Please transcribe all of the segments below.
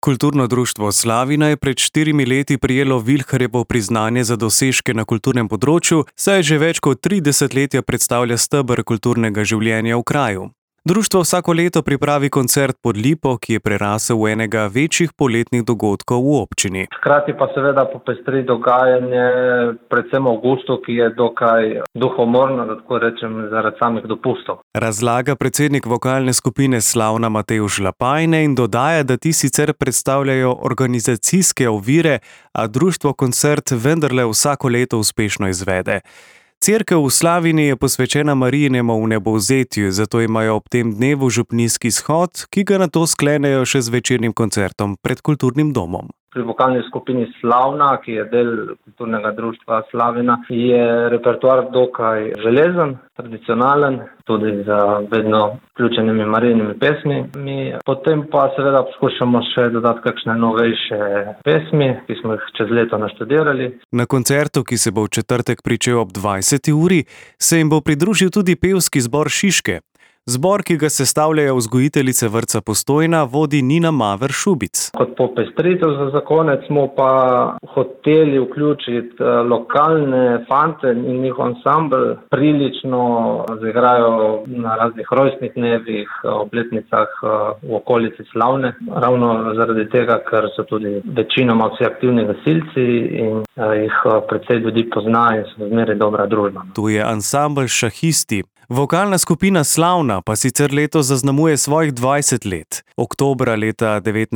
Kulturno društvo Slavina je pred 4 leti prejelo Vilharjevo priznanje za dosežke na kulturnem področju, saj že več kot 3 desetletja predstavlja steber kulturnega življenja v kraju. Društvo vsako leto pripravi koncert pod lipo, ki je prerasel v enega večjih poletnih dogodkov v občini. Hkrati pa seveda popestri dogajanje, predvsem v avgustu, ki je dokaj duhomorno, da tako rečem, zaradi samih dopustov. Razlaga predsednik vokalne skupine Slavna Matevž Lapajne in dodaja, da ti sicer predstavljajo organizacijske ovire, a društvo koncert vendarle vsako leto uspešno izvede. Cerkev v Slavini je posvečena Marijinemu vnebovzetju, zato imajo ob tem dnevu župnijski shod, ki ga nato sklenejo še z večernim koncertom pred kulturnim domom. Pri vokalni skupini Slavna, ki je del kulturnega društva Slavina, je repertoar dokaj železen, tradicionalen, tudi z vedno vključenimi Marijinimi pesmi. Potem pa seveda poskušamo še dodati kakšne novejše pesmi, ki smo jih čez leto naštudirali. Na koncertu, ki se bo v četrtek pričel ob 20. uri, se jim bo pridružil tudi pevski zbor Šiške. Zbor, ki ga sestavljajo vzgojiteljice vrtca Postojna, vodi Nina Maver Šubic. Kot popestritev za konec smo pa hoteli vključiti lokalne fante in njihov ansambl. Prilično zaigrajo na raznih rojstnih dnevih, obletnicah v okolici Slavne. Ravno zaradi tega, ker so tudi večinoma vsi aktivni gasilci in jih precej ljudi pozna in so zmeraj dobra družba. Tu je ansambl Šahisti. Vokalna skupina Slavna pa sicer letos zaznamuje svojih 20 let. Oktobra leta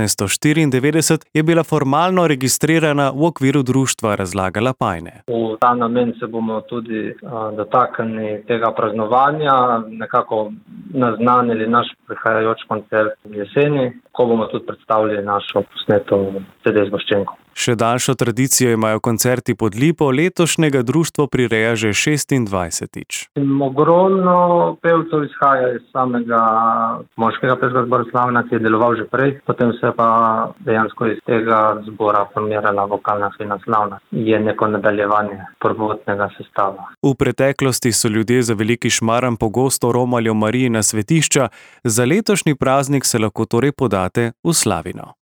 1994 je bila formalno registrirana v okviru društva, razlaga Lapajne. V ta namen se bomo tudi dotaknili tega praznovanja, nekako naznanili naš prihajajoč koncert v jeseni, ko bomo tudi predstavili našo posneto CD zgoščenko. Še daljšo tradicijo imajo koncerti pod lipo, letošnjega društvo prireja že 26. Ogromno pevcev izhaja iz samega moškega pevskega zbora Slavina, ki je deloval že prej, potem se pa dejansko iz tega zbora formirala vokalna skupina Slavna. Je neko nadaljevanje prvotnega sestava. V preteklosti so ljudje za veliki šmaran pogosto romali v Marijina svetišča, za letošnji praznik se lahko torej podate v Slavino.